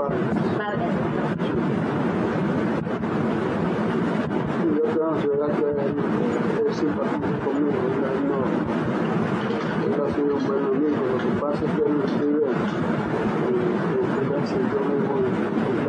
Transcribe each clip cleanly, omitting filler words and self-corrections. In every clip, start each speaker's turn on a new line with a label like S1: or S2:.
S1: Vargas.
S2: Y yo tengo la ciudad que él simpatiza conmigo, él ha sido un buen amigo. Lo que pasa es que él escribe en el sitio mismo en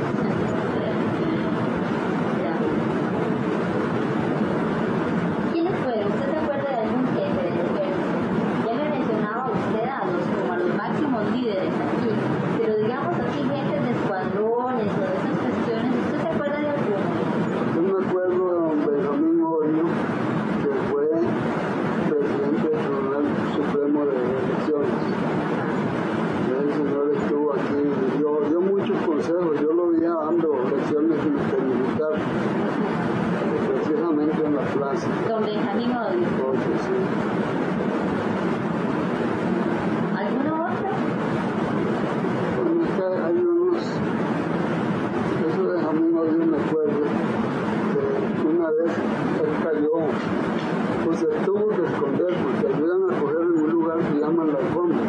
S1: ¿Quiénes fueron? ¿Usted se acuerda de algún jefe del ejército? Ya me mencionaba usted a como a los máximos líderes aquí, pero digamos así, jefes de escuadrones o de esas cuestiones, ¿usted se acuerda de alguno?
S2: Yo me acuerdo de don Benjamín Orio, que fue presidente del Tribunal Supremo de Elecciones. El señor estuvo aquí y dio muchos consejos. Yo lo veía dando lecciones militar, precisamente en la plaza.
S1: Don Benjamín Odio.
S2: Entonces, sí.
S1: ¿Alguno otro?
S2: Bueno, es que hay unos, eso de Benjamín Odio me acuerdo, que una vez él cayó, pues se tuvo que esconder porque ayudan a coger en un lugar que llaman la alfombra.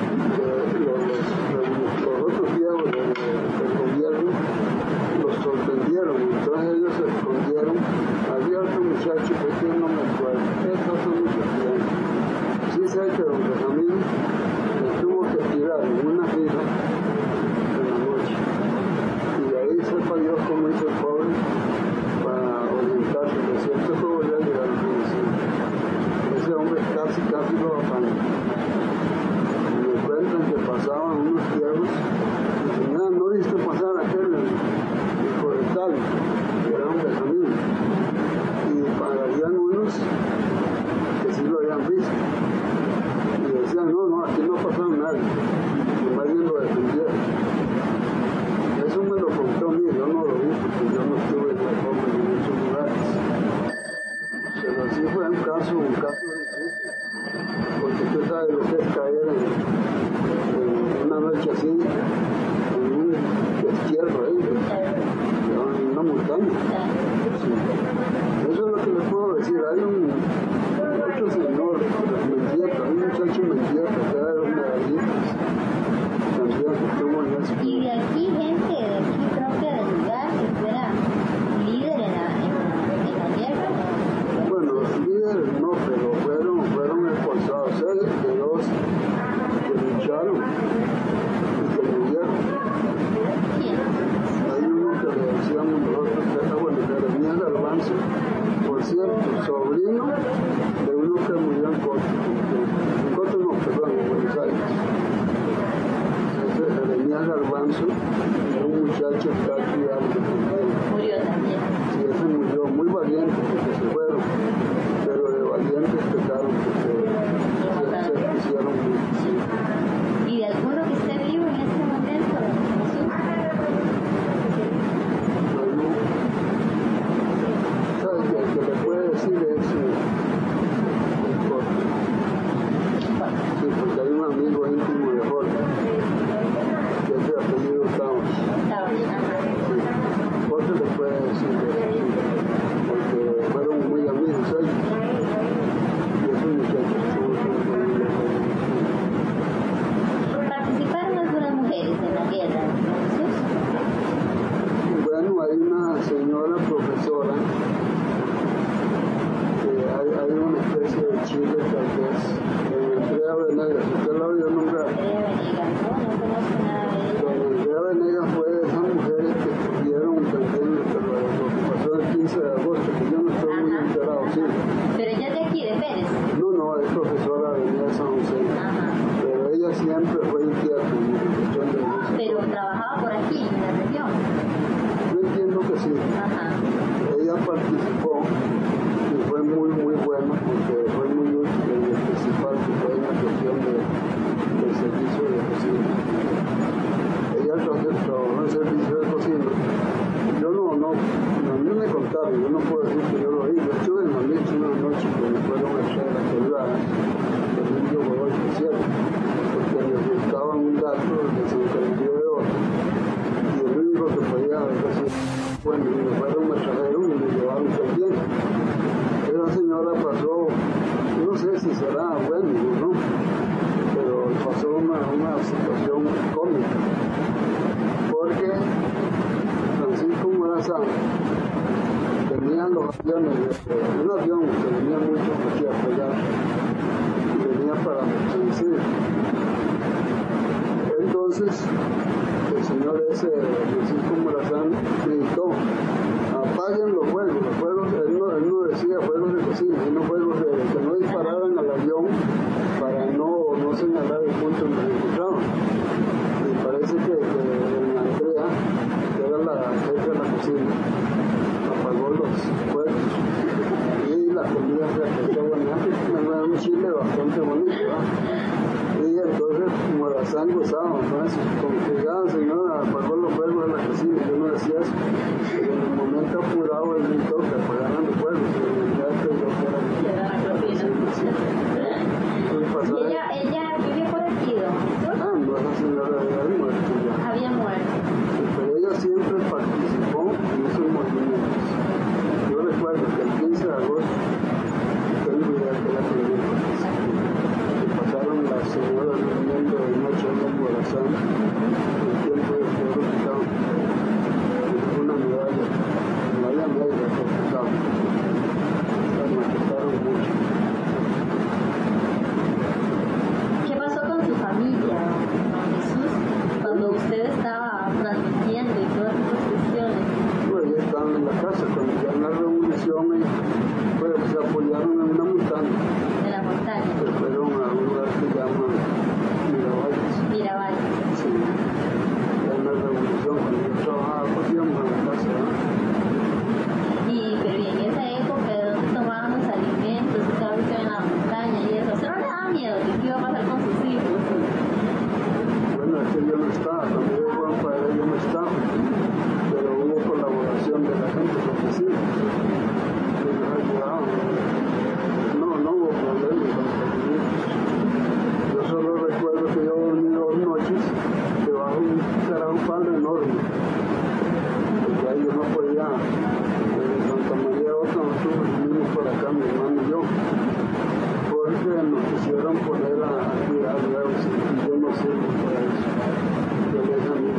S2: Los otros viejos del gobierno los sorprendieron, entonces ellos se escondieron. Había otro muchacho que no me acuerdo, eso hace mucho tiempo. Sí sé que don Benjamín le tuvo que tirar en una fila en la noche, y de ahí sepa Dios cómo hizo el pobre para orientarse. Lo cierto es que volvió a llegar al municipio. Ese hombre casi lo apaña. Y me cuentan que pasaban unos viejos y dicen, ¿no viste pasar aquel hijo de tal? Que era un Benjamín. Y pagarían unos que sí lo habían visto. Y decían, no, aquí no pasó nadie. Y más bien lo defendieron. Eso me lo contó a mí, yo no lo vi porque yo no estuve en la forma en muchos lugares. Pero sí fue un caso difícil, porque tú sabes lo que es caer en una noche así, en un destierro ahí, en una montaña. Sí. Eso es lo que le puedo decir. Hay otro señor, Mendieta, un muchacho Mendieta, que era de los medallistas, también que estuvo en eso.
S1: Y de aquí, gente de aquí propia del lugar que fuera líder en la guerra.
S2: Bueno, los líderes no, pero fueron expulsados. De dos que lucharon y que murieron.
S1: ¿Quién?
S2: Hay uno que le decíamos nosotros, que era bueno, Jeremías Garbanzo, por cierto, sobrino de uno que murió en Coto no, perdón, en Buenos Aires. Ese Jeremías Garbanzo era un muchacho que está criado.
S1: Murió también.
S2: Sí, ese murió muy valiente porque se fueron, pero de valientes pecaron porque se pusieron mucho.
S1: ¿Y de alguno que esté vivo en este momento, Jesús?
S2: ¿Sabes qué? El que le puede decir es Jorge. Sí, porque hay un amigo íntimo de Jorge, que es de apellido Towns. Sí. Jorge le puede decir eso, porque fueron muy amigos ellos. Y esos muchachos
S1: ¿Participaron algunas mujeres en la guerra, Jesús?
S2: Bueno, hay una señora profesora, que hay una especie de Chile tal vez, Andrea Venegas. ¿Usted la oyó nombrar?
S1: Andrea Venegas, no conozco nada de ella.
S2: Andrea Venegas fue de esas mujeres que estuvieron también lo que pasó el 15 de agosto, que yo no estoy muy enterado, sí.
S1: Pero ella es de aquí, de Pérez.
S2: No, es profesora de Avenida San José,
S1: Ajá.
S2: pero ella siempre fue inquieta en cuestión de música.
S1: Pero trabajaba por aquí, en la región.
S2: Yo entiendo que sí.
S1: Ajá.
S2: Ella participó y fue muy buena porque fue muy útil en el principal, que fue en la cuestión de un avión que venía mucho aquí a pegar, y venía para mercancía. Entonces, el señor ese, Francisco Morazán, gritó: apaguen los fuegos, él no decía fuegos de cocina, sino fuegos que no dispararan al avión para no señalar el punto en que se encontraban. Y parece que doña Andrea, que era la jefa de la cocina, apagó los fuegos y la comida se empezó a bañar, era un chile bastante bonito, ¿verdad? Y entonces Morazán gozaba, ¿no? Como que ya señora apagó los fuegos de la cocina, yo no decía eso, pero en el momento apurado él gritó que apagaran los fuegos, y ya que yo
S1: era la propina.
S2: y
S1: ella vive por aquí, ¿no?
S2: no, esa señora había muerto ya.
S1: Había muerto.
S2: Pero ella siempre participó en esos movimientos. Yo recuerdo que el 15 de agosto, tengo idea que la primera participó, que pasaron las señoras durmiendo de noche en el Morazán, el tiempo de que lo quitaban, una medalla negra que quitaban, las maquetaron mucho.
S1: ¿Qué pasó con su familia, don Jesús, cuando usted estaba transmitiendo y todas esas cuestiones?
S2: Pues ya estaban en la casa, cuando ya en la revolución, pues se apoyaron en una montaña.
S1: De la montaña.
S2: Se fueron a un lugar que se llama Miravalles.
S1: Miravalles.
S2: Sí. Ya en la revolución, cuando yo trabajaba, pues íbamos a la casa, ¿no?
S1: Pero en esa época, ¿de dónde tomaban los alimentos? Estaba usted en la montaña y eso. ¿Usted no le daba miedo de qué iba a pasar con sus hijos?
S2: Bueno, es que yo no estaba, cuando yo fui para allá yo no estaba, pero hubo colaboración de la gente, porque sí, ellos ayudaban. No hubo problemas con los alimentos. Yo solo recuerdo que yo dormí 2 noches debajo de un palo enorme, porque ahí yo no podía, en Santa María de Oca, nosotros vinimos por acá, mi hermano y yo, porque nos quisieron poner a cuidar huevos y yo no sirvo para eso. Yo les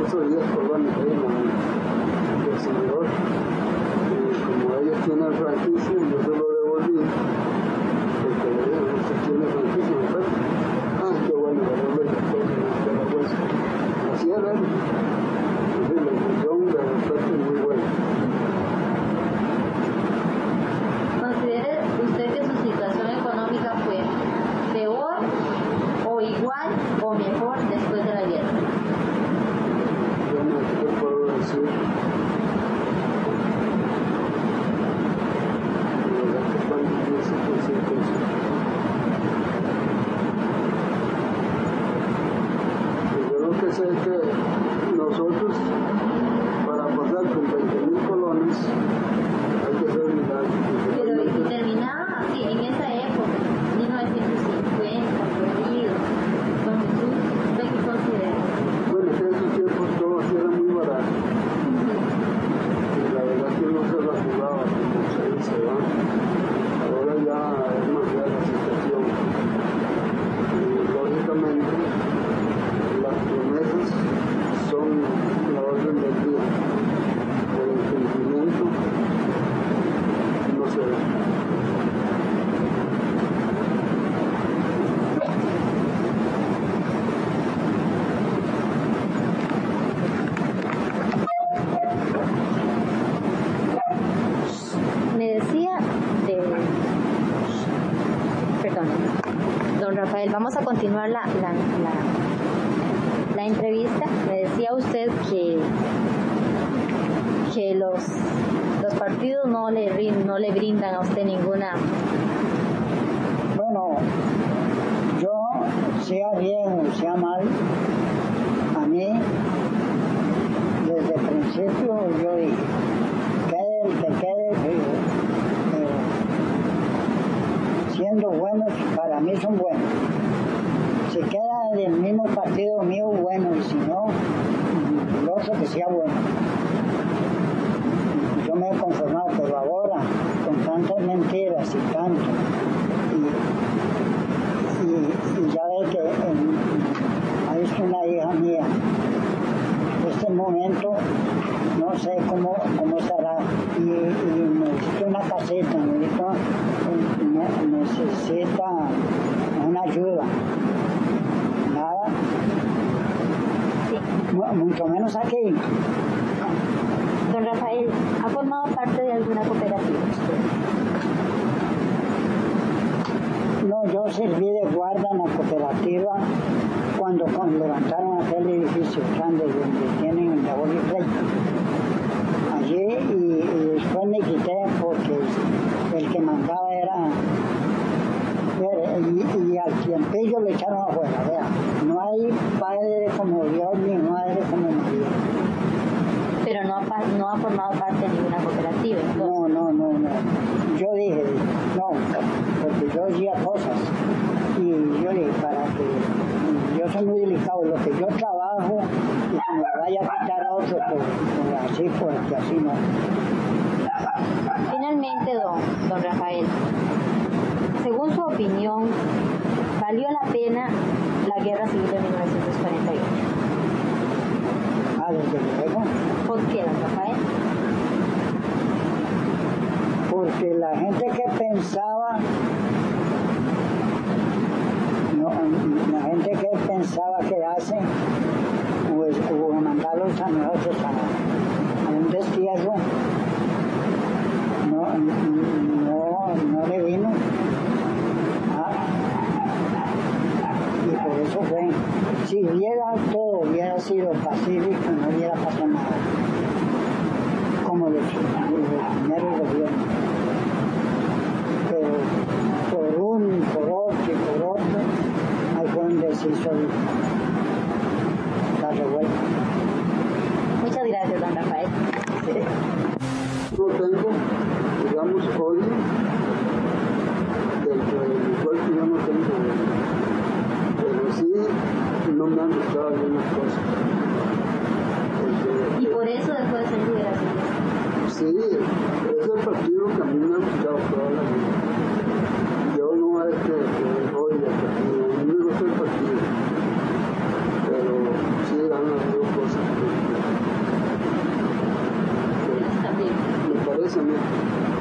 S2: hizo 10 colonias ahí en el señor. Como ellos tienen franquicia, yo se lo devolví, porque usted tiene franquicia, ¿verdad? Qué bueno, la hueso. Así era, la función de respeto es muy buena.
S1: ¿Considera usted que su situación económica fue peor o igual o mejor después de la guerra?
S2: Yo no puedo decir. Yo lo que sé es que nosotros, para pasar con 20.000 colones, hay que ser milagros.
S1: Pero y terminaba así, en esa época, 1950, perdido, con Jesús, ¿usted qué considera?
S2: Bueno, en esos tiempos todo así era muy barato. Y la verdad que uno se la jugaba, como se dice, ¿va? Ahora ya es más real la situación. Y lógicamente, las promesas son la orden del día. El cumplimiento no se ve.
S1: Me decía perdón, don Rafael, vamos a continuar la entrevista. Me decía usted que los partidos no le brindan a usted ninguna.
S3: Bueno, yo, sea bien o sea mal, a mí, desde el principio yo dije, quede el que quede, pero siendo buenos, para mí son buenos. Si queda del mismo partido mío, bueno, y si no, lo otro que sea bueno. Yo me he conformado, pero ahora, con tantas mentiras y tanto, y ya ve que ahí está una hija mía, en este momento no sé cómo estará, y necesito una caseta, necesita una ayuda. Nada,
S1: Sí.
S3: mucho menos aquí.
S1: Don Rafael, ¿ha formado parte de alguna cooperativa usted?
S3: No, yo serví de guarda en la cooperativa cuando levantaron aquel edificio grande donde tienen el labor y crédito. Allí y después me quité porque el que mandaba era... Y al tiempillo le echaron afuera, vea. No hay padre como Dios ni madre como María.
S1: Pero no ha formado parte de ninguna cooperativa.
S3: No. Yo dije, no, porque yo hacía cosas. Y yo dije, para que yo soy muy delicado, lo que yo trabajo, y que me lo vaya a quitar a otro, porque así no.
S1: Finalmente, don Rafael, según su opinión, ¿valió la pena la guerra civil de 1948?
S3: Desde luego.
S1: ¿Por qué, don Rafael?
S3: Porque la gente que pensaba, quedarse, o mandarlos a nosotros a un destierro, no le vino. Y por eso fue. Si
S2: Colombia.